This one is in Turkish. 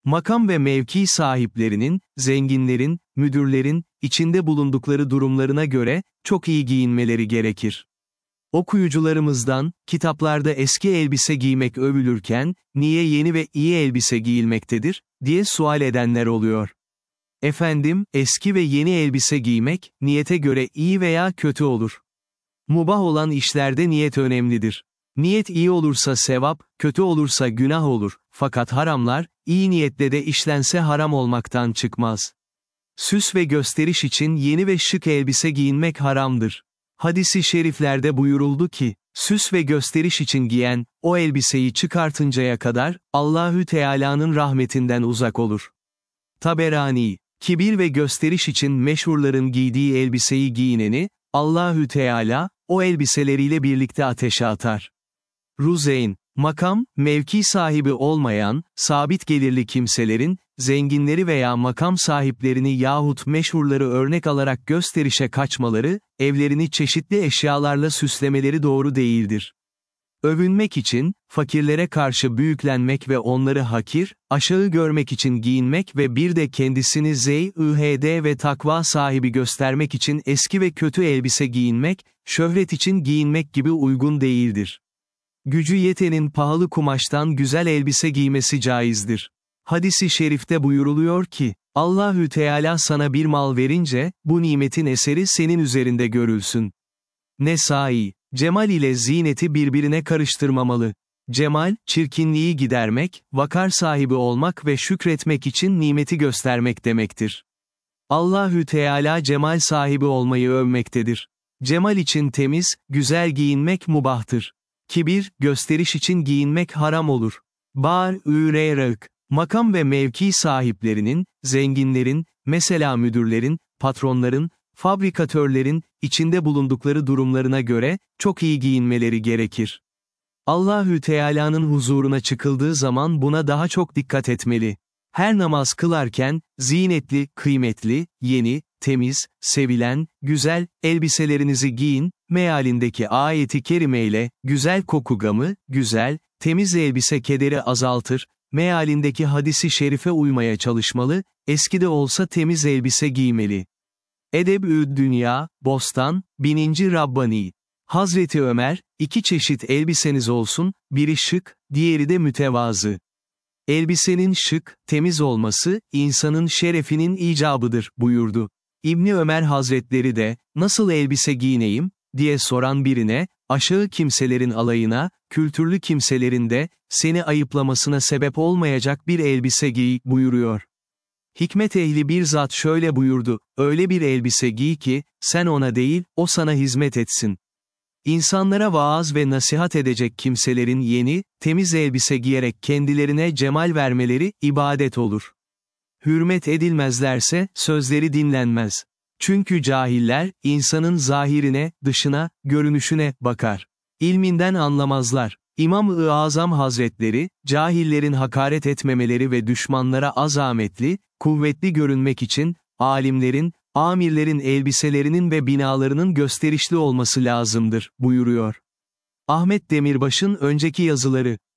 Makam ve mevki sahiplerinin, zenginlerin, müdürlerin, içinde bulundukları durumlarına göre, çok iyi giyinmeleri gerekir. Okuyucularımızdan, kitaplarda eski elbise giymek övülürken, niye yeni ve iyi elbise giyilmektedir, diye sual edenler oluyor. Efendim, eski ve yeni elbise giymek, niyete göre iyi veya kötü olur. Mubah olan işlerde niyet önemlidir. Niyet iyi olursa sevap, kötü olursa günah olur, fakat haramlar, iyi niyetle de işlense haram olmaktan çıkmaz. Süs ve gösteriş için yeni ve şık elbise giyinmek haramdır. Hadis-i şeriflerde buyuruldu ki, süs ve gösteriş için giyen, o elbiseyi çıkartıncaya kadar, Allahü Teala'nın rahmetinden uzak olur. Taberani, kibir ve gösteriş için meşhurların giydiği elbiseyi giyineni, Allahü Teala, o elbiseleriyle birlikte ateşe atar. Ruzeyn, makam, mevki sahibi olmayan, sabit gelirli kimselerin, zenginleri veya makam sahiplerini yahut meşhurları örnek alarak gösterişe kaçmaları, evlerini çeşitli eşyalarla süslemeleri doğru değildir. Övünmek için, fakirlere karşı büyüklenmek ve onları hakir, aşağı görmek için giyinmek ve bir de kendisini zeyhd ve takva sahibi göstermek için eski ve kötü elbise giyinmek, şöhret için giyinmek gibi uygun değildir. Gücü yetenin pahalı kumaştan güzel elbise giymesi caizdir. Hadis-i şerifte buyuruluyor ki, Allahü Teala sana bir mal verince, bu nimetin eseri senin üzerinde görülsün. Nesai, cemal ile zineti birbirine karıştırmamalı. Cemal, çirkinliği gidermek, vakar sahibi olmak ve şükretmek için nimeti göstermek demektir. Allahü Teala cemal sahibi olmayı övmektedir. Cemal için temiz, güzel giyinmek mubahtır. Kibir, gösteriş için giyinmek haram olur. Bar-ı-reyrak, makam ve mevki sahiplerinin, zenginlerin, mesela müdürlerin, patronların, fabrikatörlerin, içinde bulundukları durumlarına göre, çok iyi giyinmeleri gerekir. Allahü Teala'nın huzuruna çıkıldığı zaman buna daha çok dikkat etmeli. Her namaz kılarken, zinetli, kıymetli, yeni, temiz, sevilen, güzel, elbiselerinizi giyin, mealindeki ayeti kerimeyle, güzel koku gamı, güzel, temiz elbise kederi azaltır, mealindeki hadisi şerife uymaya çalışmalı, eski de olsa temiz elbise giymeli. Edeb-ü Dünya, Bostan, 1000. Rabbani. Hazreti Ömer, 2 çeşit elbiseniz olsun, biri şık, diğeri de mütevazı. Elbisenin şık, temiz olması, insanın şerefinin icabıdır, buyurdu. İbni Ömer Hazretleri de, nasıl elbise giyineyim, diye soran birine, aşağı kimselerin alayına, kültürlü kimselerin de, seni ayıplamasına sebep olmayacak bir elbise giy, buyuruyor. Hikmet ehli bir zat şöyle buyurdu, öyle bir elbise giy ki, sen ona değil, o sana hizmet etsin. İnsanlara vaaz ve nasihat edecek kimselerin yeni, temiz elbise giyerek kendilerine cemal vermeleri, ibadet olur. Hürmet edilmezlerse, sözleri dinlenmez. Çünkü cahiller, insanın zahirine, dışına, görünüşüne, bakar. İlminden anlamazlar. İmam-ı Azam Hazretleri, cahillerin hakaret etmemeleri ve düşmanlara azametli, kuvvetli görünmek için, alimlerin, amirlerin elbiselerinin ve binalarının gösterişli olması lazımdır, buyuruyor. Ahmet Demirbaş'ın önceki yazıları.